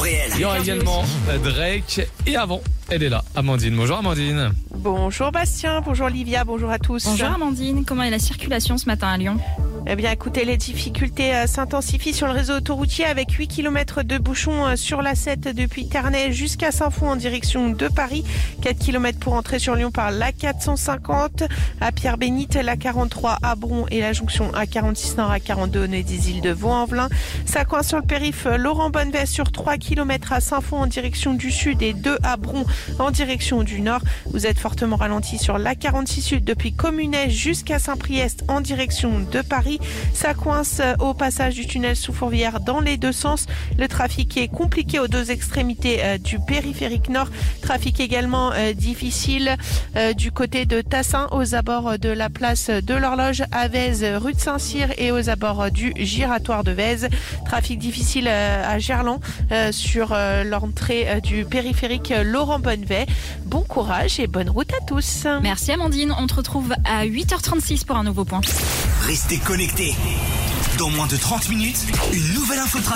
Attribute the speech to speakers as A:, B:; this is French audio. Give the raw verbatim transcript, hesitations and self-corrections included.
A: réel.
B: Il y aura également Drake. Et avant, elle est là, Amandine. Bonjour Amandine.
C: Bonjour Bastien, bonjour Livia, bonjour à tous.
D: Bonjour Amandine, comment est la circulation ce matin à Lyon ?
C: Eh bien écoutez, les difficultés euh, s'intensifient sur le réseau autoroutier avec huit kilomètres de bouchons euh, sur l'A sept depuis Ternay jusqu'à Saint-Fond en direction de Paris. quatre kilomètres pour entrer sur Lyon par l'A quatre cent cinquante, à Pierre-Bénite, l'A quarante-trois à Bron et la jonction A quarante-six Nord à quarante-deux au nez des îles de Vaux-en-Velin. Ça coince sur le périph' Laurent Bonnevay sur trois kilomètres à Saint-Fond en direction du sud et deux à Bron en direction du nord. Vous êtes fortement ralenti sur l'A quarante-six Sud depuis Communet jusqu'à Saint-Priest en direction de Paris. Ça coince au passage du tunnel sous Fourvière dans les deux sens. Le trafic est compliqué aux deux extrémités euh, du périphérique nord. Trafic également euh, difficile euh, du côté de Tassin aux abords de la place de l'Horloge à Vèze, rue de Saint-Cyr et aux abords du giratoire de Vèze. Trafic difficile euh, à Gerland euh, sur euh, l'entrée euh, du périphérique Laurent Bonnevay. Bon courage et bonne route à tous.
D: Merci Amandine, on te retrouve à huit heures trente-six pour un nouveau point.
A: Restez connectés. Dans moins de trente minutes, une nouvelle info trafic.